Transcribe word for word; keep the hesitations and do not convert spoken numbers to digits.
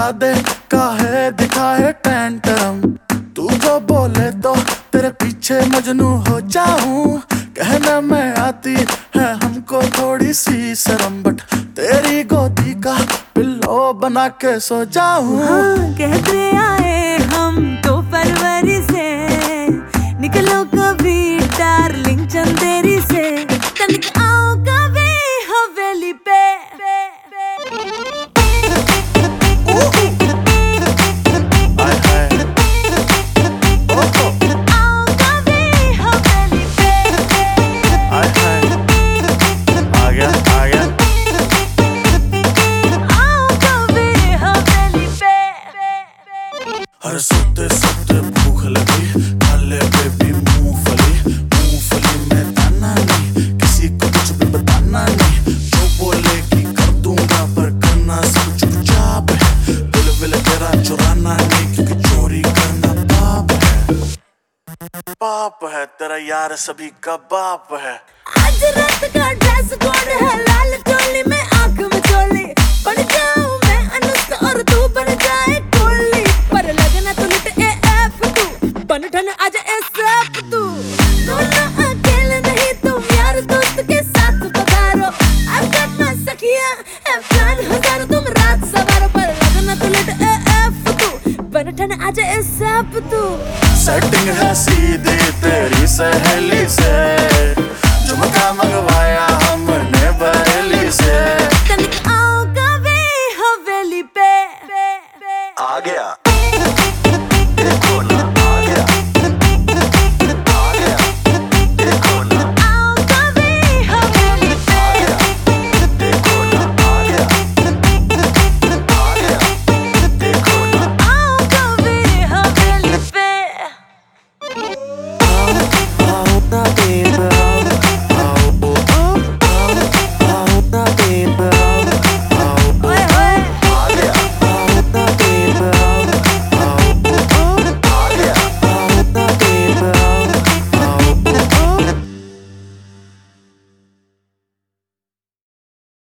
दे काहे दिखाए टेंटरम। तू जो बोले तो तेरे पीछे मजनू हो जाऊं। कहना मैं आती है हमको थोड़ी सी शर्म, बट तेरी गोदी का पिल्लो बना के सो जाऊं। हाँ, कहते आए हम तो फरवरी से, निकलो कभी डार्लिंग चंदेरी से, तनिक आओ कभी हवेली पे। हर सोते सोते भूख लगी, खाले बेबी मूंगफली। मूंगफली में दाना नहीं, किसी को कुछ भी बताना नहीं। जो बोलेगी कर दूंगा, पर करना सब चुपचाप है। दिल विल तेरा चुराना नहीं, क्योंकि चोरी करना पाप है। पाप है तेरा यार सभी का बाप है। आज रात का ड्रेस कोड है लाल चोली में आंख में चोली। बन जाऊं मैं अनुष्का और तू बन जाए कोहली, पर लगना तो लिट ए एफ तू, बन ठन आजा ए सब तू। दोनों अकेले नहीं तुम यार दोस्त के साथ पधारो। I've got my सखिया है प्लान हजारों, तुम रात सवारो, पर लगना तो लिट ए एफ तू, बन ठन आजा ए सब तू। सेटिंग है सीधी तेरी सहेली से, झुमका मंगवाया हमने बरेली से। तनिक आओ कभी हवेली पे। आ गया।